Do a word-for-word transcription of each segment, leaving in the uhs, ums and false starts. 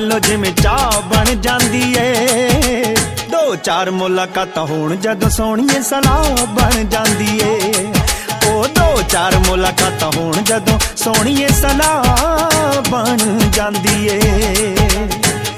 लो जिमें चाह बन जांदी ए। दो चार मुलाकातां होण जदों सोहणीए सलाह बन जांदी ए। ओ दो चार मुलाकातां होण जदों सोहणीए सलाह बन जांदी ए।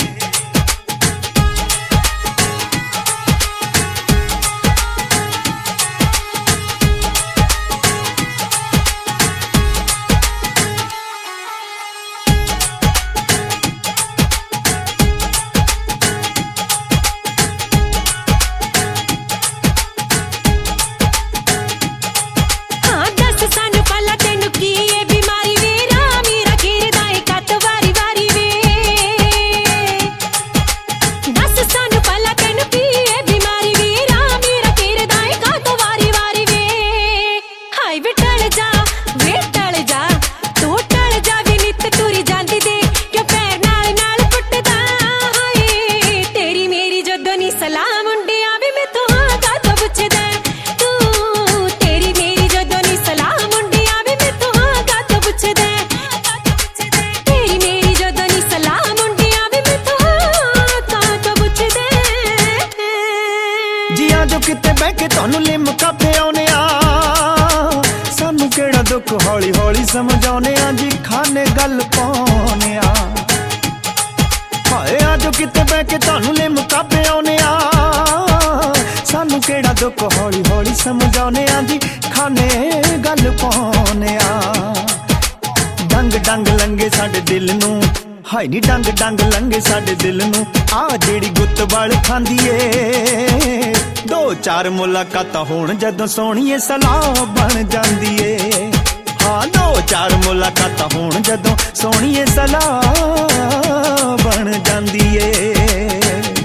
जो किते बह के तुहानू लिमका पिआउने आ, सानू केड़ा दुख हौली हौली समझाउने आ जी खाने गल पाउने आ। हाए आ जो किते बह के तुहानू लिमका पिआउने आ, सानू केड़ा दुख हौली हौली समझाउने आ जी खाने गल पाउने आ। डंग डंग लंगे साडे दिल नू, हाय नी डंग डंग लंगे साडे दिल नू, आ जेड़ी गुत्त वाल खांदी ए। दो चार मुलाकातां होण जदों सोहणीए सलाह बन जांदी ए। हाँ दो चार मुलाकातां होण जदों सोहणीए सलाह बन जांदी ए।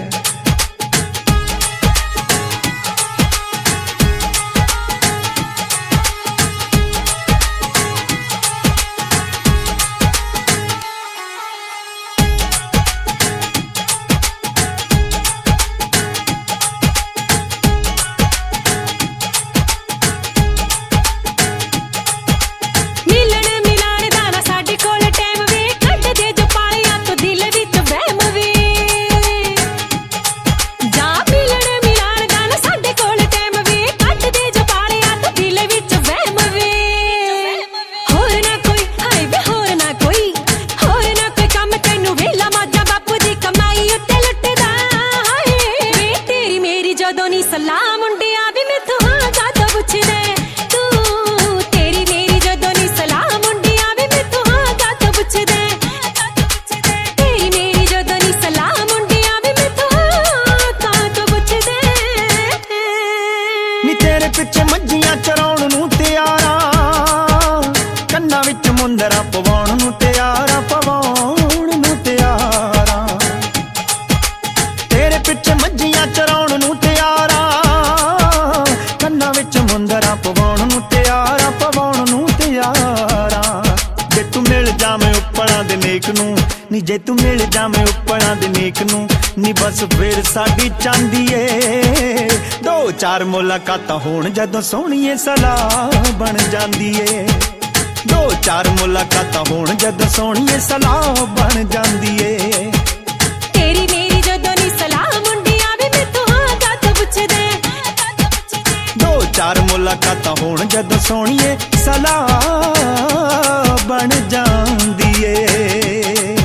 सलाह मुंडिया भी मैथों हाँ कातों पुछदे तू, तेरी मेरी जदों नी सलाह मुंडिया भी मैथों हाँ कातों पुछदे। तेरी मेरी जदों नी सलाह मुंडिया भी मैथों हाँ कातों पुछदे। नी तेरे पिछे मज्जियां चराउण नूं तैयारा, कन्नां विच मुंदरा पवाउण नूं तैयारा, पवाउण नूं तैयारा। तेरे पिछे मज्जियां चराउण नूं तैयारा, कन्नां विच मुंदरा पवाउण नूं तैयारा, पवाउण नूं तैयारा। जे तू मिल जावें उपरां दे नेक नूं, नी जे तू मिल जावें उपरां दे नेक नूं, नी बस फिर साडी चांदी ए। दो चार मुलाकातां होण जदों सोहणीए सलाह बन जांदी ए। दो चार मुलाकातां होण जदों सोहणीए सलाह बन जांदी ए। तेरी मेरी जदों नी सलाह मुंडिया भी मैथों हाँ कातों पुछदे। दो चार मुलाकातां होण जदों सोहणीए सलाह बन जांदी ए।